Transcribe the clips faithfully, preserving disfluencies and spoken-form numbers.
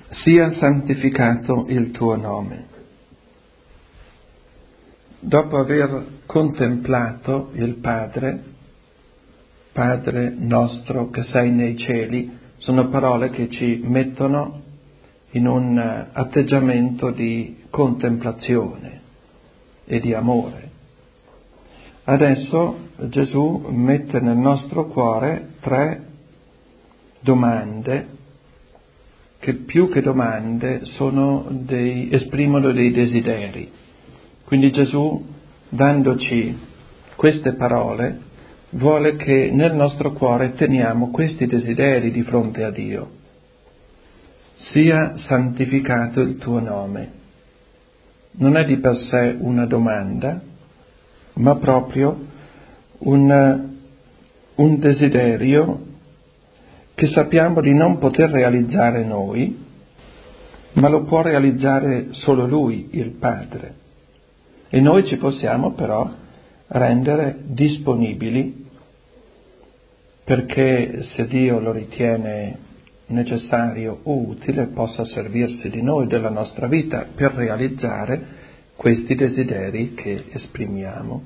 sia santificato il tuo nome. Dopo aver contemplato il Padre, Padre nostro che sei nei cieli, sono parole che ci mettono in un atteggiamento di contemplazione e di amore. Adesso Gesù mette nel nostro cuore tre domande che più che domande sono dei, esprimono dei desideri. Quindi Gesù, dandoci queste parole, vuole che nel nostro cuore teniamo questi desideri di fronte a Dio. Sia santificato il tuo nome. Non è di per sé una domanda, ma proprio un, un desiderio che sappiamo di non poter realizzare noi, ma lo può realizzare solo Lui, il Padre. E noi ci possiamo però rendere disponibili, perché se Dio lo ritiene necessario o utile, possa servirsi di noi, della nostra vita, per realizzare questi desideri che esprimiamo.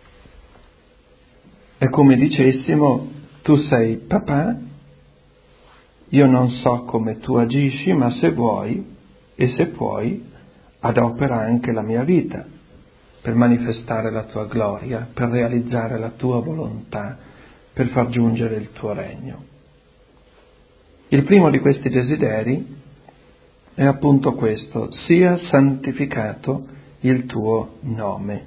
È come dicessimo: tu sei papà, io non so come tu agisci, ma se vuoi e se puoi, adopera anche la mia vita per manifestare la tua gloria, per realizzare la tua volontà, per far giungere il tuo regno. Il primo di questi desideri è appunto questo: sia santificato il tuo nome.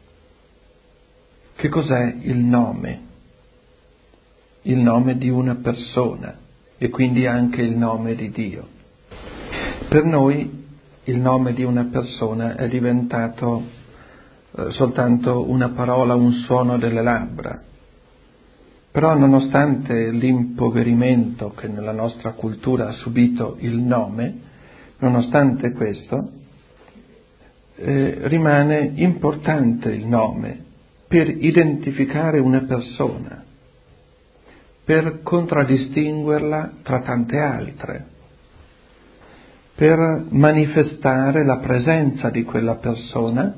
Che cos'è il nome? Il nome di una persona e quindi anche il nome di Dio. Per noi il nome di una persona è diventato eh, soltanto una parola, un suono delle labbra. Però nonostante l'impoverimento che nella nostra cultura ha subito il nome, nonostante questo, eh, rimane importante il nome per identificare una persona, per contraddistinguerla tra tante altre, per manifestare la presenza di quella persona,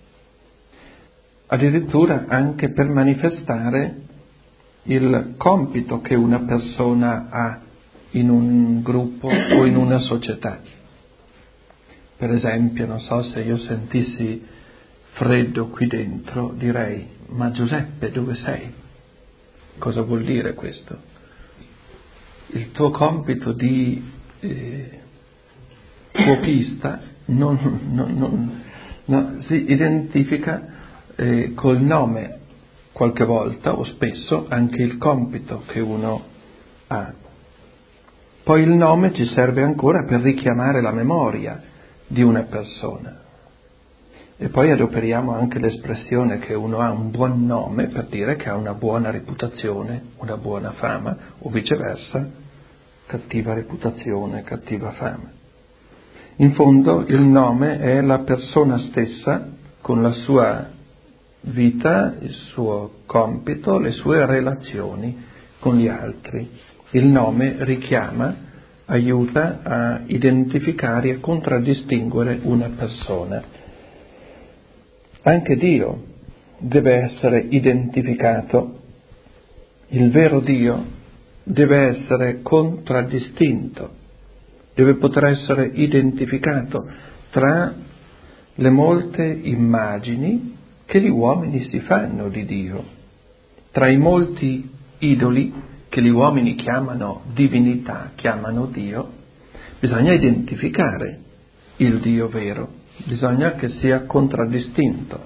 addirittura anche per manifestare il compito che una persona ha in un gruppo o in una società. Per esempio, non so, se io sentissi freddo qui dentro, direi: ma Giuseppe, dove sei? Cosa vuol dire questo? Il tuo compito di eh, fuochista non, non, non, no, si identifica eh, col nome, qualche volta o spesso anche il compito che uno ha. Poi il nome ci serve ancora per richiamare la memoria di una persona. E poi adoperiamo anche l'espressione che uno ha un buon nome per dire che ha una buona reputazione, una buona fama, o viceversa, cattiva reputazione, cattiva fama. In fondo il nome è la persona stessa con la sua vita, il suo compito, le sue relazioni con gli altri. Il nome richiama, aiuta a identificare e contraddistinguere una persona. Anche Dio deve essere identificato. Il vero Dio deve essere contraddistinto, deve poter essere identificato tra le molte immagini che gli uomini si fanno di Dio, tra i molti idoli che gli uomini chiamano divinità, chiamano Dio. Bisogna identificare il Dio vero. Bisogna che sia contraddistinto.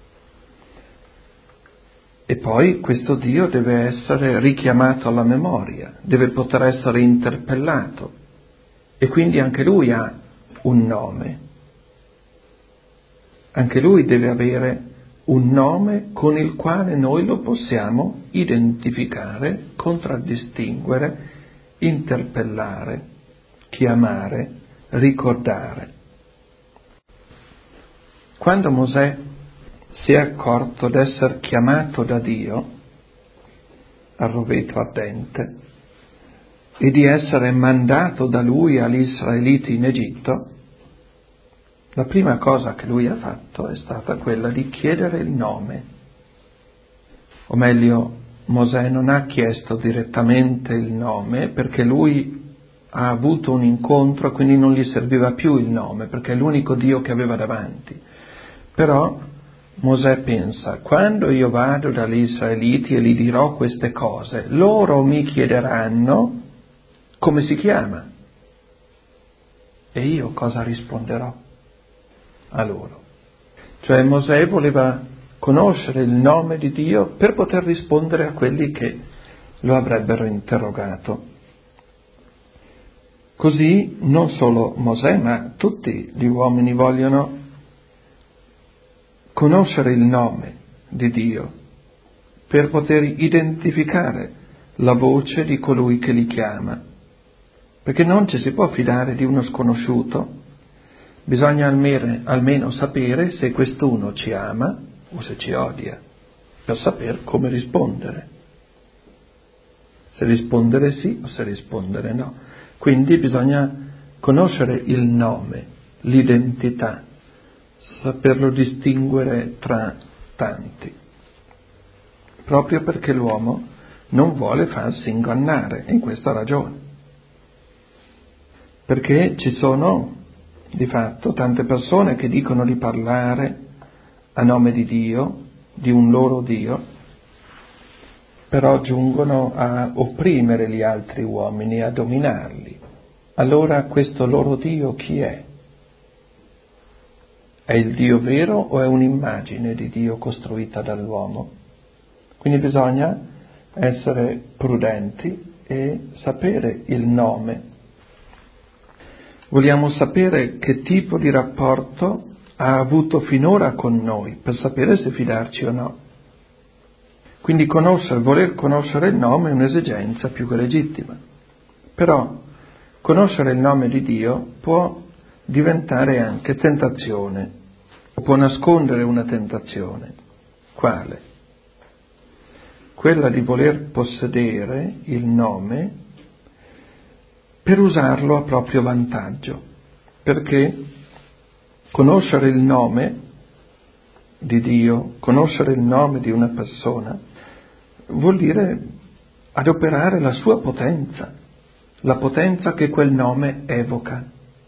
E poi questo Dio deve essere richiamato alla memoria, deve poter essere interpellato, e quindi anche Lui ha un nome. Anche Lui deve avere un nome con il quale noi lo possiamo identificare, contraddistinguere, interpellare, chiamare, ricordare. Quando Mosè si è accorto d'essere chiamato da Dio al roveto ardente, e di essere mandato da lui agli israeliti in Egitto, la prima cosa che lui ha fatto è stata quella di chiedere il nome. O meglio, Mosè non ha chiesto direttamente il nome perché lui ha avuto un incontro e quindi non gli serviva più il nome perché è l'unico Dio che aveva davanti. Però Mosè pensa, quando io vado dagli israeliti e gli dirò queste cose, loro mi chiederanno come si chiama e io cosa risponderò a loro. Cioè Mosè voleva conoscere il nome di Dio per poter rispondere a quelli che lo avrebbero interrogato. Così non solo Mosè, ma tutti gli uomini vogliono conoscere il nome di Dio per poter identificare la voce di colui che li chiama. Perché non ci si può fidare di uno sconosciuto, bisogna almeno, almeno sapere se quest'uno ci ama o se ci odia, per sapere come rispondere. Se rispondere sì o se rispondere no. Quindi bisogna conoscere il nome, l'identità, saperlo distinguere tra tanti, proprio perché l'uomo non vuole farsi ingannare, e in questa ragione. Perché ci sono, di fatto, tante persone che dicono di parlare a nome di Dio, di un loro Dio, però giungono a opprimere gli altri uomini, a dominarli. Allora questo loro Dio chi è? È il Dio vero o è un'immagine di Dio costruita dall'uomo? Quindi bisogna essere prudenti e sapere il nome. Vogliamo sapere che tipo di rapporto ha avuto finora con noi, per sapere se fidarci o no. Quindi conoscere, voler conoscere il nome è un'esigenza più che legittima. Però conoscere il nome di Dio può diventare anche tentazione, o può nascondere una tentazione. Quale? Quella di voler possedere il nome per usarlo a proprio vantaggio, perché conoscere il nome di Dio, conoscere il nome di una persona, vuol dire adoperare la sua potenza, la potenza che quel nome evoca.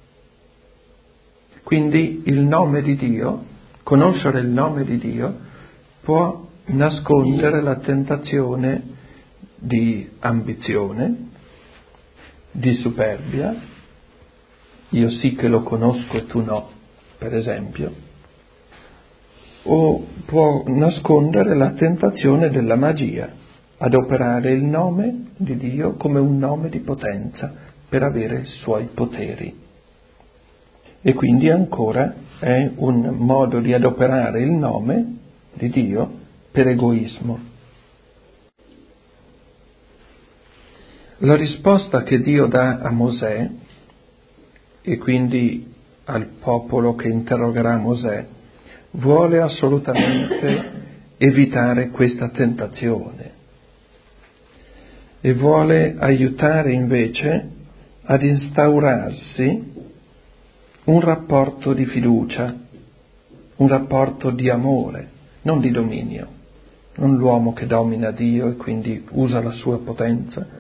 Quindi il nome di Dio, conoscere il nome di Dio, può nascondere la tentazione di ambizione, di superbia, io sì che lo conosco e tu no, per esempio, o può nascondere la tentazione della magia, adoperare il nome di Dio come un nome di potenza per avere i suoi poteri. E quindi ancora è un modo di adoperare il nome di Dio per egoismo. La risposta che Dio dà a Mosè, e quindi al popolo che interrogerà Mosè, vuole assolutamente evitare questa tentazione e vuole aiutare invece ad instaurarsi un rapporto di fiducia, un rapporto di amore, non di dominio, non l'uomo che domina Dio e quindi usa la sua potenza,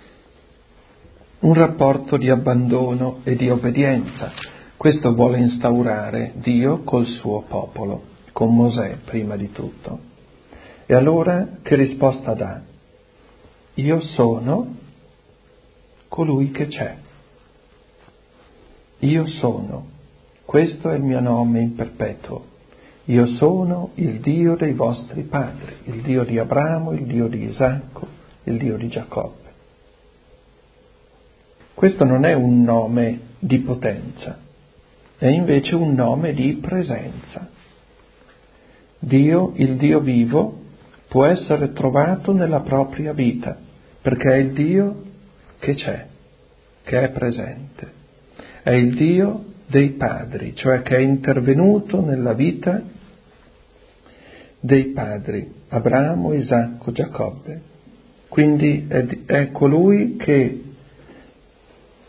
un rapporto di abbandono e di obbedienza. Questo vuole instaurare Dio col suo popolo, con Mosè prima di tutto. E allora che risposta dà? Io sono colui che c'è. Io sono. Questo è il mio nome in perpetuo. Io sono il Dio dei vostri padri, il Dio di Abramo, il Dio di Isacco, il Dio di Giacobbe. Questo non è un nome di potenza, è invece un nome di presenza. Dio, il Dio vivo, può essere trovato nella propria vita, perché è il Dio che c'è, che è presente. È il Dio dei padri, cioè che è intervenuto nella vita dei padri, Abramo, Isacco, Giacobbe. Quindi è, è colui che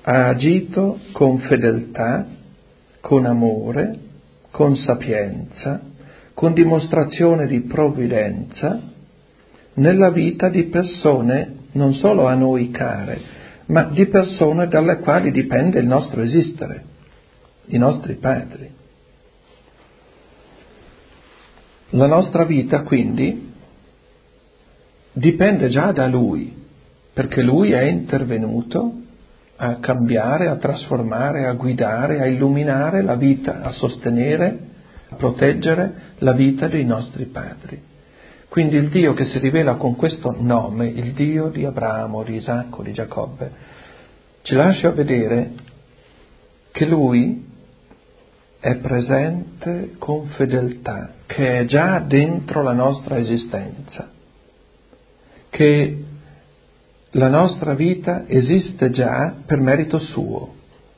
ha agito con fedeltà, con amore, con sapienza, con dimostrazione di provvidenza nella vita di persone non solo a noi care, ma di persone dalle quali dipende il nostro esistere, i nostri padri. La nostra vita quindi dipende già da Lui, perché Lui è intervenuto a cambiare, a trasformare, a guidare, a illuminare la vita, a sostenere, a proteggere la vita dei nostri padri. Quindi il Dio che si rivela con questo nome, il Dio di Abramo, di Isacco, di Giacobbe, ci lascia vedere che Lui è presente con fedeltà, che è già dentro la nostra esistenza, che la nostra vita esiste già per merito suo.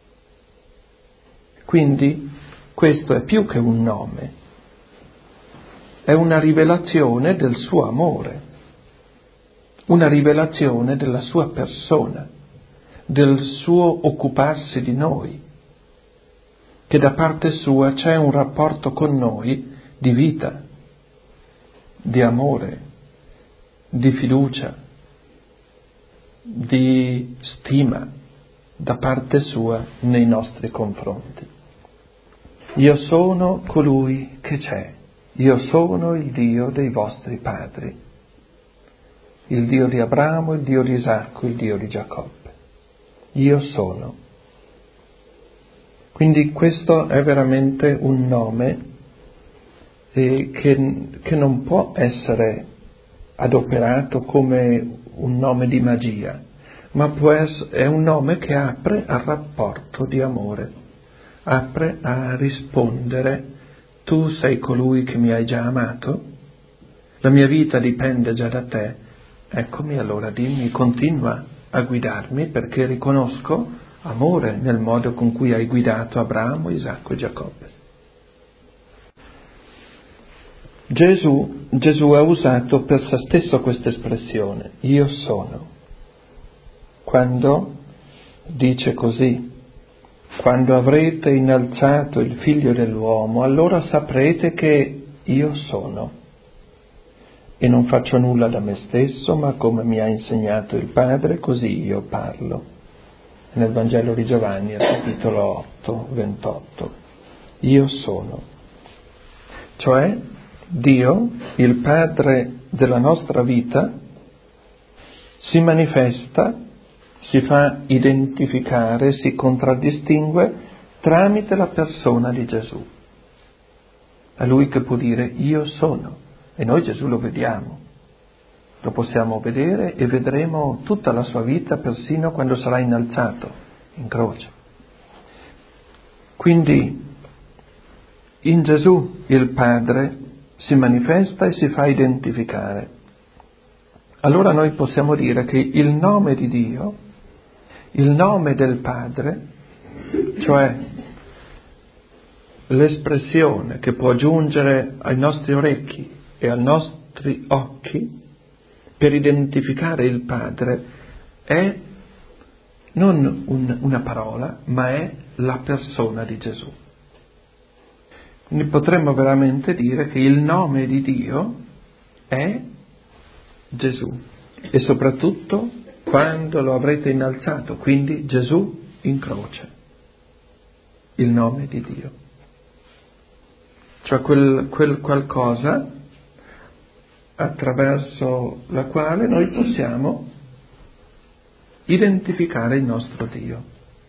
Quindi questo è più che un nome, è una rivelazione del suo amore, una rivelazione della sua persona, del suo occuparsi di noi, che da parte sua c'è un rapporto con noi di vita, di amore, di fiducia, di stima da parte sua nei nostri confronti. Io sono colui che c'è, io sono il Dio dei vostri padri, il Dio di Abramo, il Dio di Isacco, il Dio di Giacobbe. Io sono. Quindi questo è veramente un nome eh, che, che non può essere adoperato come un nome di magia, ma può essere, è un nome che apre al rapporto di amore, apre a rispondere: tu sei colui che mi hai già amato, la mia vita dipende già da te, eccomi allora, dimmi, continua a guidarmi perché riconosco amore nel modo con cui hai guidato Abramo, Isacco e Giacobbe. Gesù, Gesù ha usato per se stesso questa espressione, io sono, quando dice così: quando avrete innalzato il Figlio dell'uomo, allora saprete che io sono, e non faccio nulla da me stesso, ma come mi ha insegnato il Padre, così io parlo. Nel Vangelo di Giovanni, al capitolo otto, ventotto. Io sono. Cioè, Dio, il Padre della nostra vita, si manifesta, si fa identificare, si contraddistingue tramite la persona di Gesù. È Lui che può dire io sono, e noi Gesù lo vediamo. Lo possiamo vedere e vedremo tutta la sua vita, persino quando sarà innalzato in croce. Quindi in Gesù il Padre si manifesta e si fa identificare. Allora noi possiamo dire che il nome di Dio, il nome del Padre, cioè l'espressione che può giungere ai nostri orecchi e ai nostri occhi per identificare il Padre, è non un, una parola, ma è la persona di Gesù. Quindi potremmo veramente dire che il nome di Dio è Gesù, e soprattutto quando lo avrete innalzato, quindi Gesù in croce, il nome di Dio. Cioè quel, quel qualcosa attraverso la quale noi possiamo identificare il nostro Dio.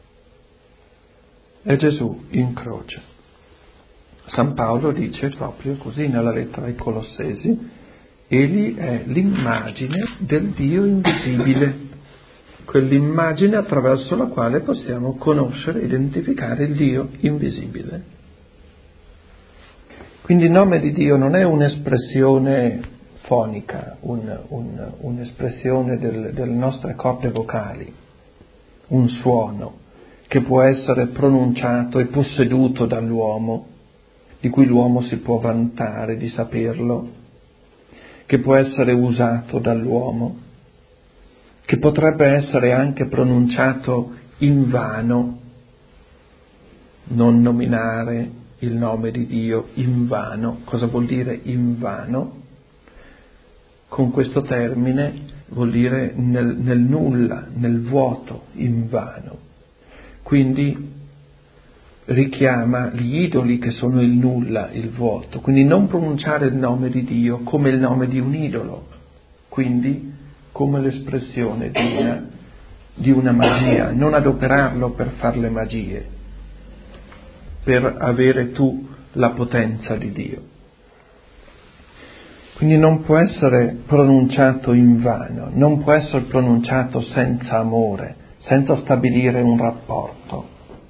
È Gesù in croce. San Paolo dice proprio così nella lettera ai Colossesi: egli è l'immagine del Dio invisibile, quell'immagine attraverso la quale possiamo conoscere e identificare il Dio invisibile. Quindi il nome di Dio non è un'espressione fonica, un, un, un'espressione del, delle nostre corde vocali, un suono che può essere pronunciato e posseduto dall'uomo, di cui l'uomo si può vantare di saperlo, che può essere usato dall'uomo, che potrebbe essere anche pronunciato invano, non nominare il nome di Dio invano. Cosa vuol dire invano? Con questo termine vuol dire nel, nel nulla, nel vuoto, invano. Quindi richiama gli idoli che sono il nulla, il vuoto. Quindi non pronunciare il nome di Dio come il nome di un idolo, quindi come l'espressione di una, di una magia, non adoperarlo per fare le magie, per avere tu la potenza di Dio. Quindi non può essere pronunciato invano, non può essere pronunciato senza amore, senza stabilire un rapporto.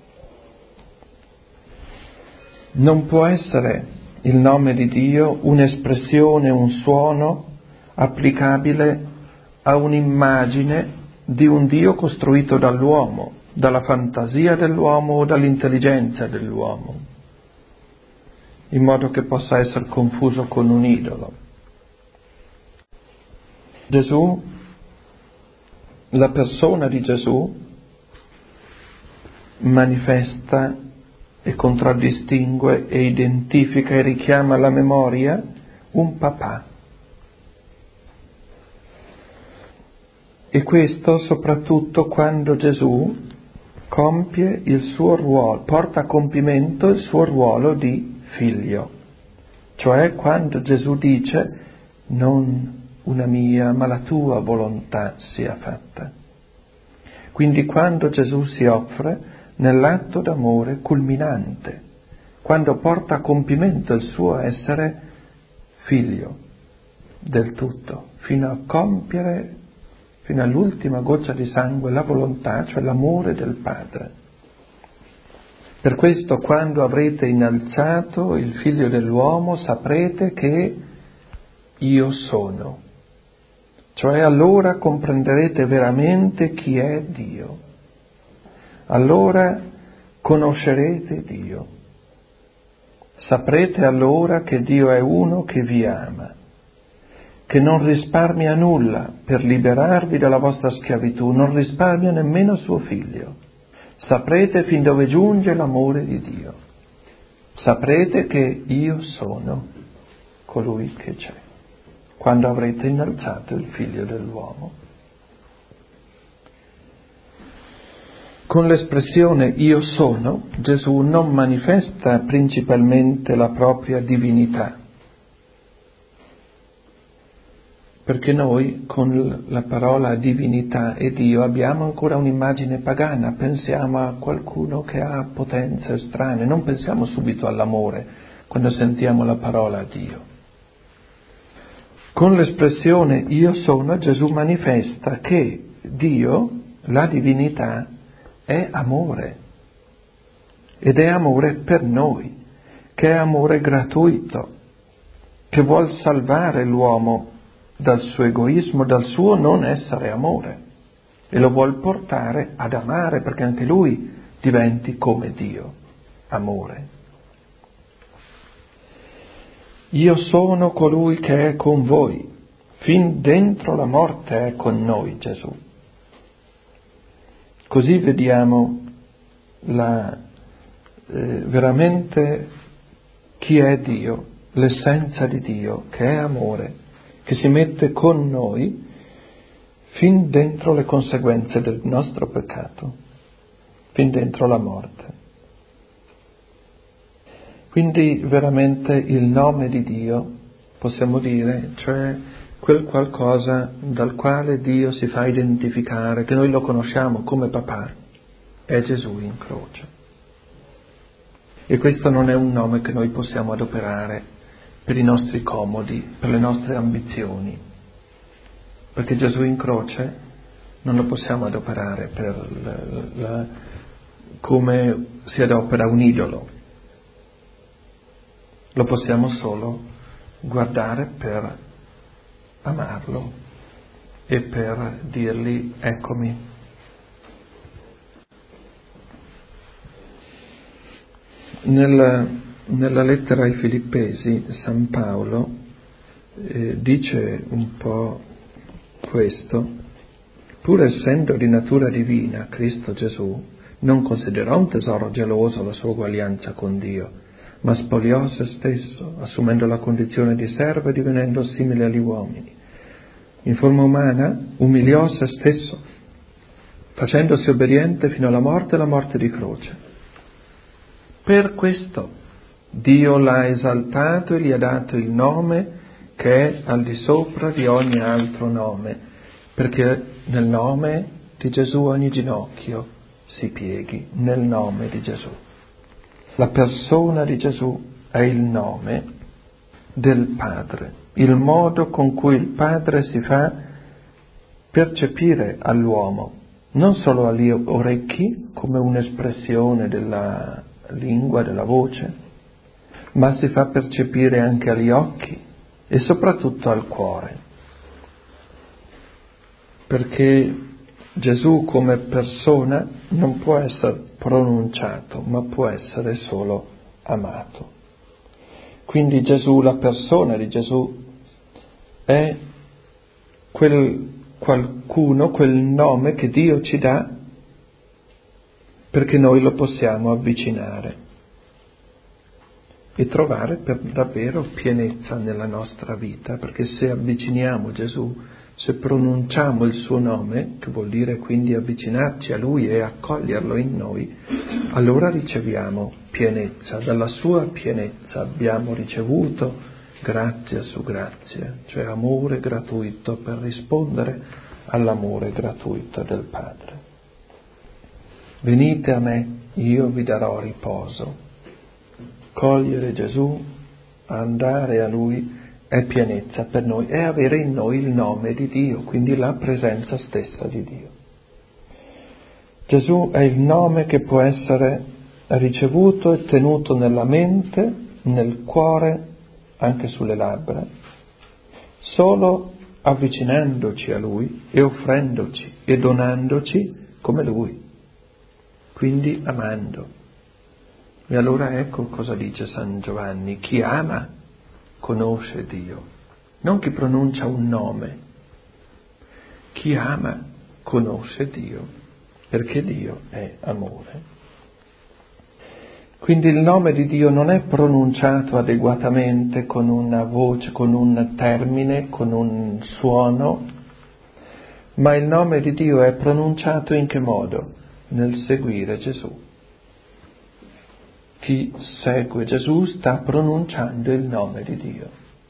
Non può essere il nome di Dio un'espressione, un suono applicabile a un'immagine di un Dio costruito dall'uomo, dalla fantasia dell'uomo o dall'intelligenza dell'uomo, in modo che possa essere confuso con un idolo. Gesù, la persona di Gesù, manifesta e contraddistingue e identifica e richiama alla memoria un papà. E questo soprattutto quando Gesù compie il suo ruolo, porta a compimento il suo ruolo di figlio. Cioè quando Gesù dice non una mia ma la tua volontà sia fatta. Quindi quando Gesù si offre nell'atto d'amore culminante, quando porta a compimento il suo essere figlio del tutto, fino a compiere, fino all'ultima goccia di sangue, la volontà, cioè l'amore del Padre. Per questo quando avrete innalzato il Figlio dell'uomo saprete che io sono, cioè allora comprenderete veramente chi è Dio. Allora conoscerete Dio. Saprete allora che Dio è uno che vi ama, che non risparmia nulla per liberarvi dalla vostra schiavitù, non risparmia nemmeno suo figlio. Saprete fin dove giunge l'amore di Dio. Saprete che io sono colui che c'è, quando avrete innalzato il Figlio dell'uomo. Con l'espressione io sono, Gesù non manifesta principalmente la propria divinità, perché noi con la parola divinità e Dio abbiamo ancora un'immagine pagana, pensiamo a qualcuno che ha potenze strane, non pensiamo subito all'amore quando sentiamo la parola Dio. Con l'espressione io sono, Gesù manifesta che Dio, la divinità, è amore, ed è amore per noi, che è amore gratuito, che vuol salvare l'uomo dal suo egoismo, dal suo non essere amore, e lo vuol portare ad amare, perché anche lui diventi come Dio, amore. Io sono colui che è con voi, fin dentro la morte è con noi Gesù. Così vediamo la, eh, veramente chi è Dio, l'essenza di Dio, che è amore, che si mette con noi fin dentro le conseguenze del nostro peccato, fin dentro la morte. Quindi veramente il nome di Dio, possiamo dire, cioè quel qualcosa dal quale Dio si fa identificare, che noi lo conosciamo come papà, è Gesù in croce. E questo non è un nome che noi possiamo adoperare per i nostri comodi, per le nostre ambizioni, perché Gesù in croce non lo possiamo adoperare per la, la, come si adopera un idolo. Lo possiamo solo guardare per amarlo e per dirgli eccomi. Nella, nella lettera ai Filippesi San Paolo eh, dice un po' questo, pur essendo di natura divina, Cristo Gesù non considerò un tesoro geloso la sua uguaglianza con Dio, ma spogliò se stesso, assumendo la condizione di servo e divenendo simile agli uomini. In forma umana umiliò se stesso, facendosi obbediente fino alla morte e la morte di croce. Per questo Dio l'ha esaltato e gli ha dato il nome che è al di sopra di ogni altro nome, perché nel nome di Gesù ogni ginocchio si pieghi, nel nome di Gesù. La persona di Gesù è il nome del Padre, il modo con cui il Padre si fa percepire all'uomo, non solo agli orecchi come un'espressione della lingua, della voce, ma si fa percepire anche agli occhi e soprattutto al cuore. Perché Gesù come persona non può essere pronunciato, ma può essere solo amato. Quindi Gesù, la persona di Gesù, è quel qualcuno, quel nome che Dio ci dà perché noi lo possiamo avvicinare e trovare per davvero pienezza nella nostra vita, perché se avviciniamo Gesù, se pronunciamo il suo nome, che vuol dire quindi avvicinarci a Lui e accoglierlo in noi, allora riceviamo pienezza. Dalla sua pienezza abbiamo ricevuto grazia su grazia, cioè amore gratuito per rispondere all'amore gratuito del Padre. Venite a me, io vi darò riposo. Cogliere Gesù, andare a Lui è pienezza per noi, è avere in noi il nome di Dio, quindi la presenza stessa di Dio. Gesù è il nome che può essere ricevuto e tenuto nella mente, nel cuore, anche sulle labbra, solo avvicinandoci a Lui e offrendoci e donandoci come Lui, quindi amando. E allora ecco cosa dice San Giovanni: chi ama conosce Dio, non chi pronuncia un nome. Chi ama conosce Dio, perché Dio è amore. Quindi il nome di Dio non è pronunciato adeguatamente con una voce, con un termine, con un suono, ma il nome di Dio è pronunciato in che modo? Nel seguire Gesù. Chi segue Gesù sta pronunciando il nome di Dio.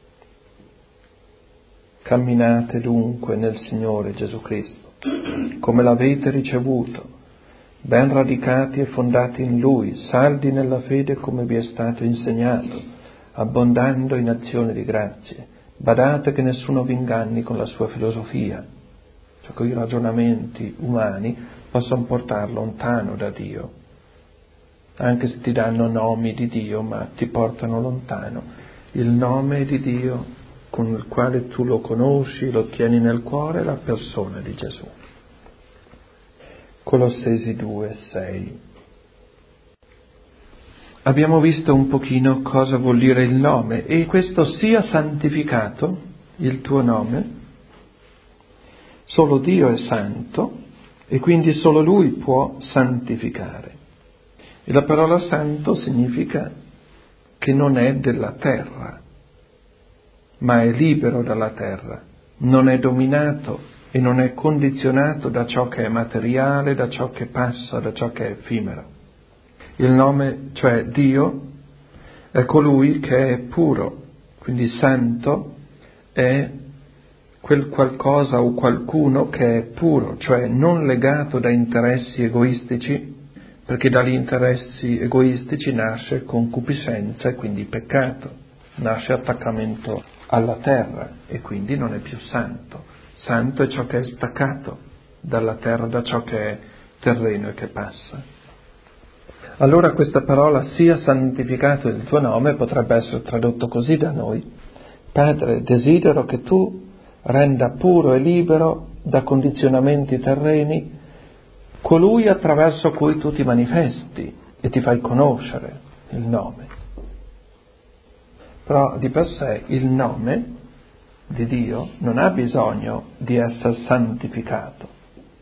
Camminate dunque nel Signore Gesù Cristo, come l'avete ricevuto, ben radicati e fondati in Lui, saldi nella fede come vi è stato insegnato, abbondando in azione di grazie. Badate che nessuno vi inganni con la sua filosofia, cioè con i ragionamenti umani possono portare lontano da Dio. Anche se ti danno nomi di Dio, ma ti portano lontano. Il nome di Dio con il quale tu lo conosci, lo tieni nel cuore, è la persona di Gesù. Colossesi due, sei. Abbiamo visto un pochino cosa vuol dire il nome, e questo sia santificato, il tuo nome. Solo Dio è santo e quindi solo Lui può santificare. E la parola santo significa che non è della terra, ma è libero dalla terra, non è dominato e non è condizionato da ciò che è materiale, da ciò che passa, da ciò che è effimero. Il nome, cioè Dio, è colui che è puro, quindi santo è quel qualcosa o qualcuno che è puro, cioè non legato da interessi egoistici, perché dagli interessi egoistici nasce concupiscenza e quindi peccato, nasce attaccamento alla terra e quindi non è più santo. Santo è ciò che è staccato dalla terra, da ciò che è terreno e che passa. Allora questa parola sia santificato il tuo nome potrebbe essere tradotto così da noi: Padre, desidero che tu renda puro e libero da condizionamenti terreni colui attraverso cui tu ti manifesti e ti fai conoscere il nome. Però di per sé il nome di Dio non ha bisogno di essere santificato,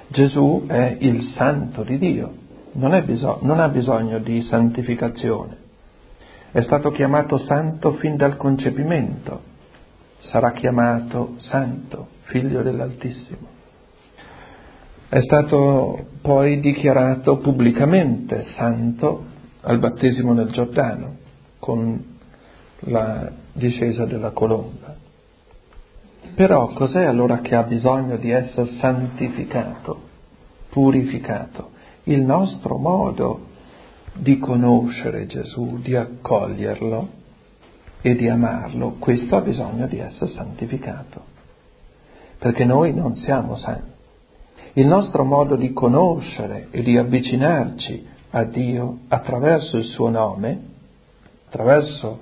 Gesù è il santo di Dio, non, è bisog- non ha bisogno di santificazione. È stato chiamato santo fin dal concepimento, sarà chiamato santo, figlio dell'Altissimo. È stato poi dichiarato pubblicamente santo al battesimo nel Giordano, con la discesa della colomba. Però cos'è allora che ha bisogno di essere santificato, purificato? Il nostro modo di conoscere Gesù, di accoglierlo e di amarlo, questo ha bisogno di essere santificato, perché noi non siamo santi. Il nostro modo di conoscere e di avvicinarci a Dio attraverso il suo nome, attraverso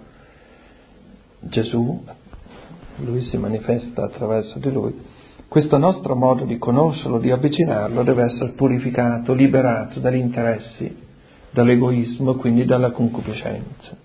Gesù, Lui si manifesta attraverso di Lui, questo nostro modo di conoscerlo, di avvicinarlo, deve essere purificato, liberato dagli interessi, dall'egoismo, quindi dalla concupiscenza.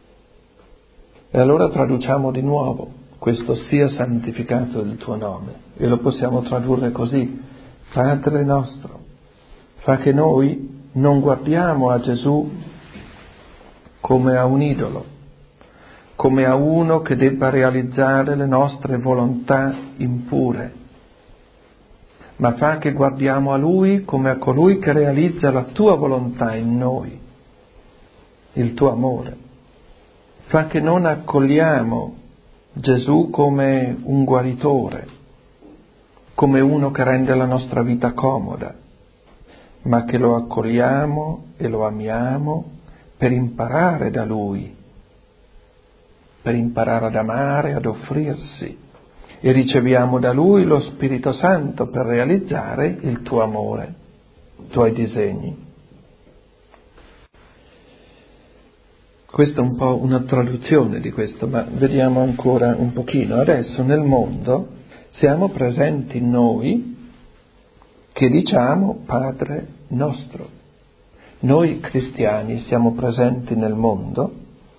E allora traduciamo di nuovo questo sia santificato il tuo nome, e lo possiamo tradurre così: Padre nostro. Fa che noi non guardiamo a Gesù come a un idolo, come a uno che debba realizzare le nostre volontà impure, ma fa che guardiamo a Lui come a colui che realizza la tua volontà in noi, il tuo amore. Fa che non accogliamo Gesù come un guaritore, come uno che rende la nostra vita comoda, ma che lo accogliamo e lo amiamo per imparare da Lui, per imparare ad amare, ad offrirsi, e riceviamo da Lui lo Spirito Santo per realizzare il tuo amore, i tuoi disegni. Questa è un po' una traduzione di questo, ma vediamo ancora un pochino. Adesso nel mondo siamo presenti noi che diciamo Padre nostro. Noi cristiani siamo presenti nel mondo,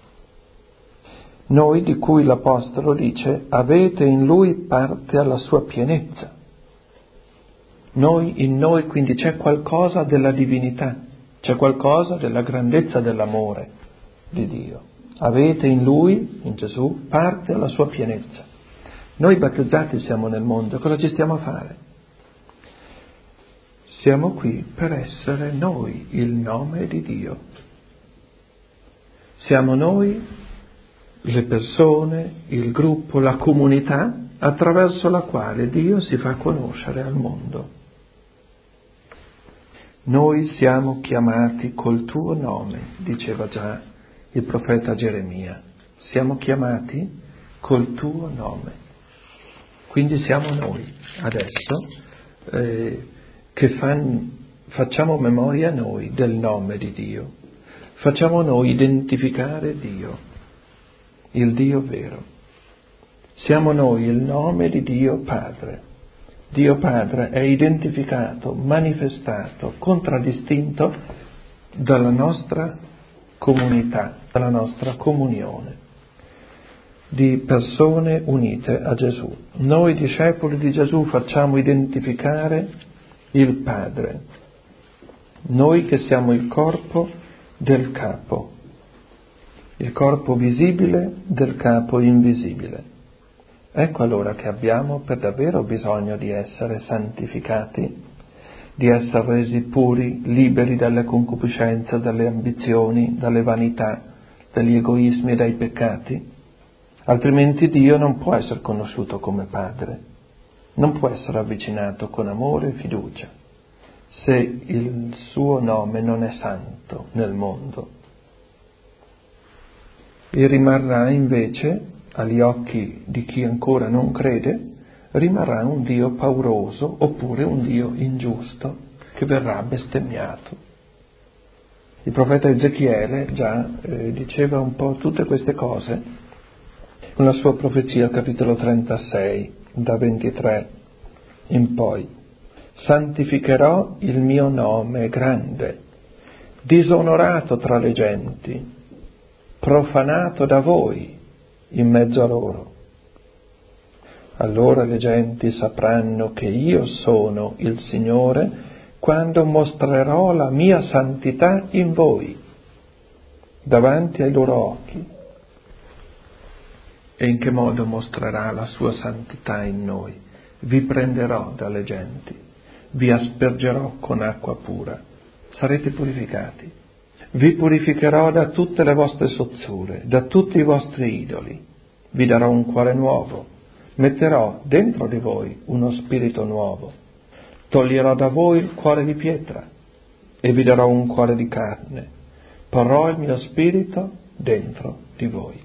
noi di cui l'Apostolo dice avete in Lui parte alla sua pienezza. Noi in noi quindi c'è qualcosa della divinità, c'è qualcosa della grandezza dell'amore di Dio. Avete in Lui, in Gesù, parte alla sua pienezza. Noi battezzati siamo nel mondo, cosa ci stiamo a fare? Siamo qui per essere noi il nome di Dio. Siamo noi le persone, il gruppo, la comunità attraverso la quale Dio si fa conoscere al mondo. Noi siamo chiamati col tuo nome, diceva già il profeta Geremia. Siamo chiamati col tuo nome. Quindi siamo noi adesso eh, che fan, facciamo memoria noi del nome di Dio. Facciamo noi identificare Dio, il Dio vero. Siamo noi il nome di Dio Padre. Dio Padre è identificato, manifestato, contraddistinto dalla nostra comunità, dalla nostra comunione di persone unite a Gesù. Noi discepoli di Gesù facciamo identificare il Padre, noi che siamo il corpo del capo, il corpo visibile del capo invisibile. Ecco allora che abbiamo per davvero bisogno di essere santificati, di essere resi puri, liberi dalle concupiscenze, dalle ambizioni, dalle vanità, dagli egoismi e dai peccati. Altrimenti Dio non può essere conosciuto come Padre, non può essere avvicinato con amore e fiducia, se il suo nome non è santo nel mondo. E rimarrà invece, agli occhi di chi ancora non crede, rimarrà un Dio pauroso oppure un Dio ingiusto che verrà bestemmiato. Il profeta Ezechiele già eh, diceva un po' tutte queste cose nella sua profezia al capitolo trentasei, da ventitré in poi. Santificherò il mio nome grande, disonorato tra le genti, profanato da voi in mezzo a loro. Allora le genti sapranno che io sono il Signore quando mostrerò la mia santità in voi, davanti ai loro occhi. E in che modo mostrerà la sua santità in noi? Vi prenderò dalle genti, vi aspergerò con acqua pura, sarete purificati. Vi purificherò da tutte le vostre sozzure, da tutti i vostri idoli. Vi darò un cuore nuovo, metterò dentro di voi uno spirito nuovo. Toglierò da voi il cuore di pietra e vi darò un cuore di carne. Porrò il mio spirito dentro di voi.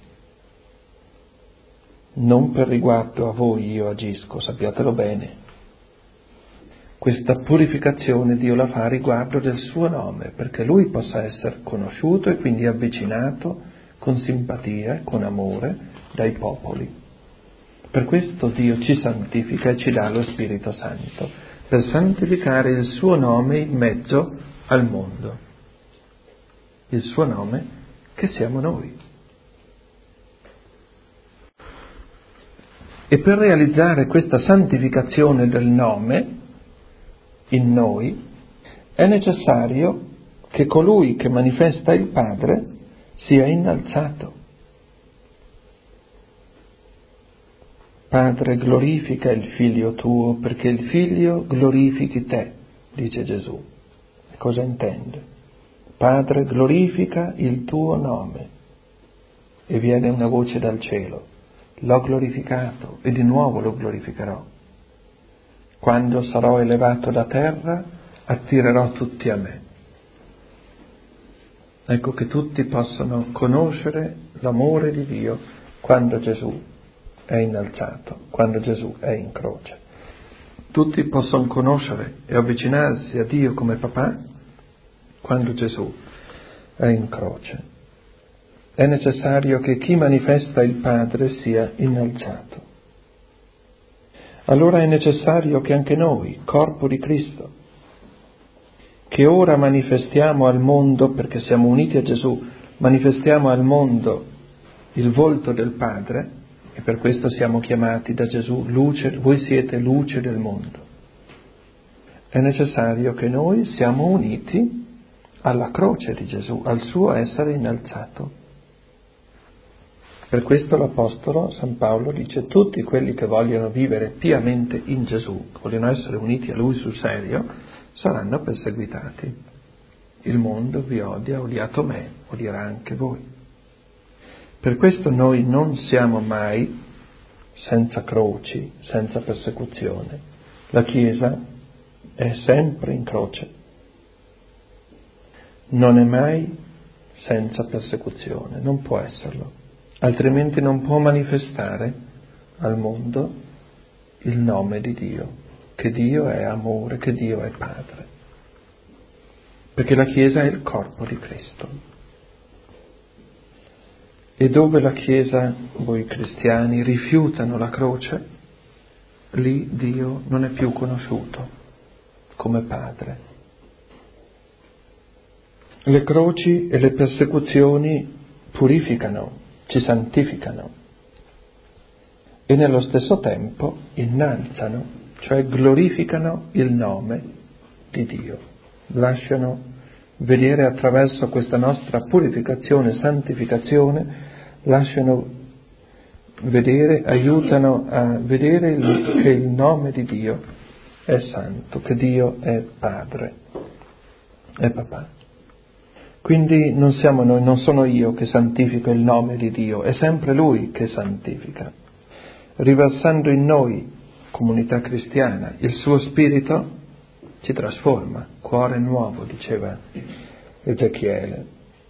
Non per riguardo a voi io agisco, sappiatelo bene. Questa purificazione Dio la fa a riguardo del suo nome, perché Lui possa essere conosciuto e quindi avvicinato con simpatia e con amore dai popoli. Per questo Dio ci santifica e ci dà lo Spirito Santo, per santificare il suo nome in mezzo al mondo. Il suo nome che siamo noi. E per realizzare questa santificazione del nome in noi è necessario che colui che manifesta il Padre sia innalzato. Padre, glorifica il Figlio tuo perché il Figlio glorifichi te, dice Gesù. E cosa intende? Padre, glorifica il tuo nome. E viene una voce dal cielo. L'ho glorificato e di nuovo lo glorificherò. Quando sarò elevato da terra, attirerò tutti a me. Ecco che tutti possano conoscere l'amore di Dio quando Gesù è innalzato, quando Gesù è in croce. Tutti possono conoscere e avvicinarsi a Dio come papà quando Gesù è in croce. È necessario che chi manifesta il Padre sia innalzato. Allora è necessario che anche noi, corpo di Cristo, che ora manifestiamo al mondo, perché siamo uniti a Gesù, manifestiamo al mondo il volto del Padre, e per questo siamo chiamati da Gesù luce, voi siete luce del mondo. È necessario che noi siamo uniti alla croce di Gesù, al suo essere innalzato. Per questo l'Apostolo San Paolo dice: tutti quelli che vogliono vivere piamente in Gesù, vogliono essere uniti a Lui sul serio, saranno perseguitati. Il mondo vi odia, ha odiato me, odierà anche voi. Per questo noi non siamo mai senza croci, senza persecuzione. La Chiesa è sempre in croce. Non è mai senza persecuzione, non può esserlo. Altrimenti non può manifestare al mondo il nome di Dio, che Dio è amore, che Dio è Padre. Perché la Chiesa è il corpo di Cristo. E dove la Chiesa, voi cristiani, rifiutano la croce, lì Dio non è più conosciuto come Padre. Le croci e le persecuzioni purificano, ci santificano e nello stesso tempo innalzano, cioè glorificano il nome di Dio, lasciano vedere attraverso questa nostra purificazione e santificazione, lasciano vedere, aiutano a vedere il, che il nome di Dio è santo, che Dio è Padre, è Papà. Quindi non siamo noi, non sono io che santifico il nome di Dio, è sempre Lui che santifica. Riversando in noi, comunità cristiana, il suo spirito ci trasforma, cuore nuovo, diceva Ezechiele.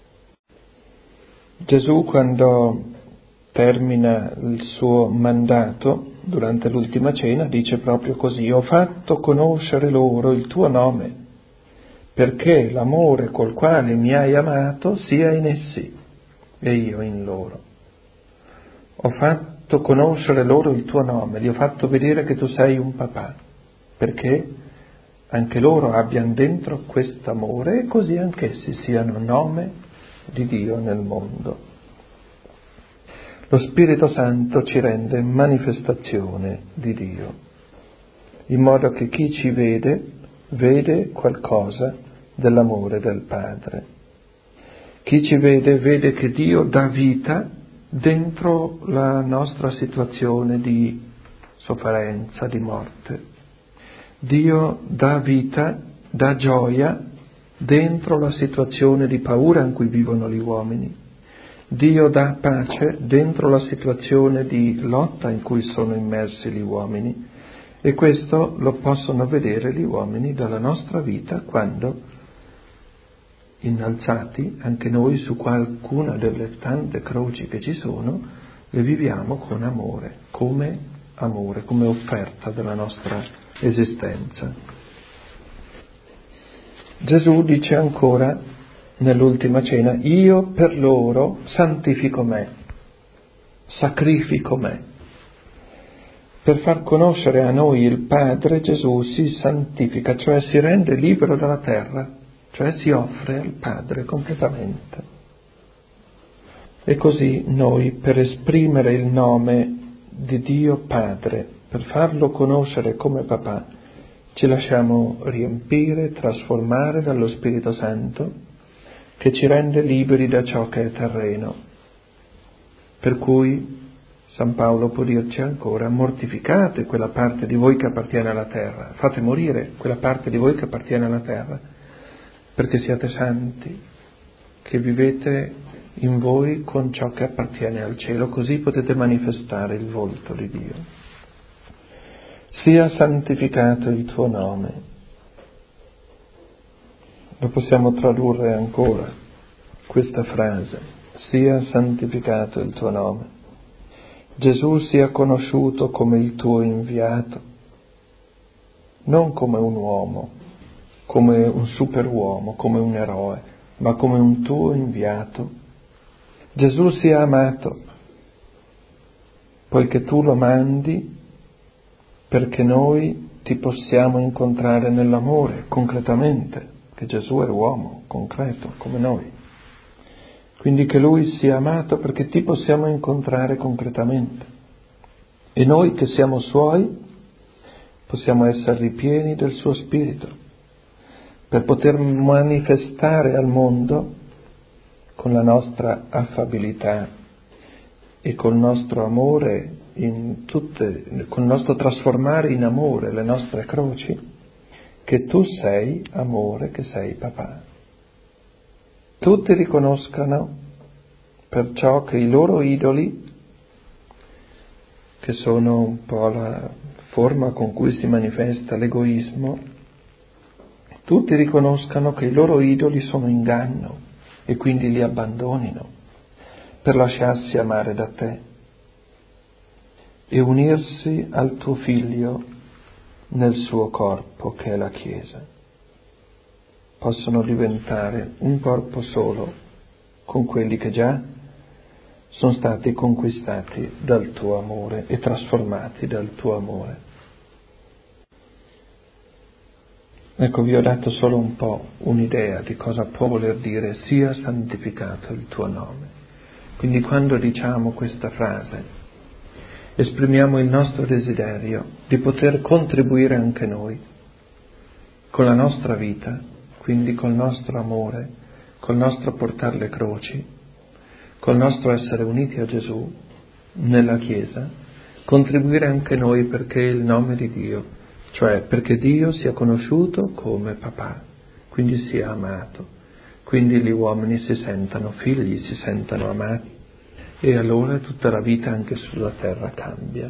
Gesù, quando termina il suo mandato durante l'ultima cena, dice proprio così: ho fatto conoscere loro il tuo nome, perché l'amore col quale mi hai amato sia in essi e io in loro. Ho fatto conoscere loro il tuo nome, gli ho fatto vedere che tu sei un papà, perché anche loro abbiano dentro quest'amore e così anch'essi siano nome di Dio nel mondo. lo Spirito Santo ci rende manifestazione di Dio, in modo che chi ci vede, vede qualcosa dell'amore del Padre. Chi ci vede, vede che Dio dà vita dentro la nostra situazione di sofferenza, di morte. Dio dà vita, dà gioia dentro la situazione di paura in cui vivono gli uomini. Dio dà pace dentro la situazione di lotta in cui sono immersi gli uomini, e questo lo possono vedere gli uomini dalla nostra vita quando, innalzati anche noi su qualcuna delle tante croci che ci sono, le viviamo con amore, come amore, come offerta della nostra esistenza. Gesù dice ancora nell'ultima cena: io per loro santifico me, sacrifico me. Per far conoscere a noi il Padre, Gesù si santifica, cioè si rende libero dalla terra, cioè si offre al Padre completamente. E così noi, per esprimere il nome di Dio Padre, per farlo conoscere come Papà, ci lasciamo riempire, trasformare dallo Spirito Santo, che ci rende liberi da ciò che è terreno. Per cui San Paolo può dirci ancora: mortificate quella parte di voi che appartiene alla terra, fate morire quella parte di voi che appartiene alla terra, perché siate santi, che vivete in voi con ciò che appartiene al cielo, così potete manifestare il volto di Dio. Sia santificato il tuo nome. Lo possiamo tradurre ancora, questa frase: sia santificato il tuo nome. Gesù sia conosciuto come il tuo inviato, non come un uomo, come un superuomo, come un eroe, ma come un tuo inviato. Gesù sia amato, poiché tu lo mandi, perché noi ti possiamo incontrare nell'amore, concretamente, che Gesù è uomo, concreto, come noi. Quindi che Lui sia amato perché ti possiamo incontrare concretamente. E noi che siamo Suoi possiamo essere ripieni del Suo Spirito, per poter manifestare al mondo con la nostra affabilità e col nostro amore, in tutte, col nostro trasformare in amore le nostre croci, che tu sei amore, che sei Papà. Tutti riconoscano perciò che i loro idoli, che sono un po' la forma con cui si manifesta l'egoismo, tutti riconoscano che i loro idoli sono inganno e quindi li abbandonino per lasciarsi amare da te e unirsi al tuo Figlio nel suo corpo, che è la Chiesa. Possono diventare un corpo solo con quelli che già sono stati conquistati dal tuo amore e trasformati dal tuo amore. Ecco, vi ho dato solo un po' un'idea di cosa può voler dire sia santificato il tuo nome. Quindi quando diciamo questa frase, esprimiamo il nostro desiderio di poter contribuire anche noi con la nostra vita, quindi col nostro amore, col nostro portare le croci, col nostro essere uniti a Gesù nella Chiesa, contribuire anche noi perché il nome di Dio, cioè perché Dio sia conosciuto come Papà, quindi sia amato, quindi gli uomini si sentano figli, si sentano amati, e allora tutta la vita anche sulla terra cambia.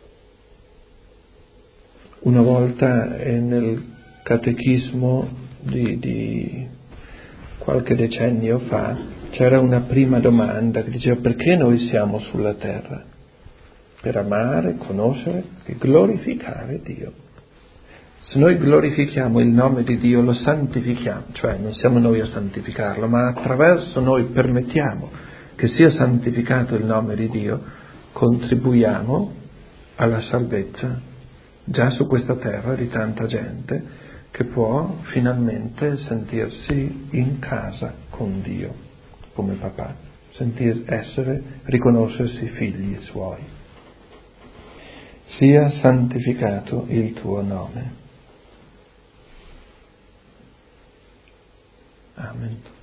Una volta eh, nel catechismo di, di qualche decennio fa c'era una prima domanda che diceva: perché noi siamo sulla terra? Per amare, conoscere e glorificare Dio. Se noi glorifichiamo il nome di Dio, lo santifichiamo, cioè non siamo noi a santificarlo, ma attraverso noi permettiamo che sia santificato il nome di Dio, contribuiamo alla salvezza già su questa terra di tanta gente che può finalmente sentirsi in casa con Dio, come Papà. sentir essere, riconoscersi figli suoi. Sia santificato il tuo nome. Amen.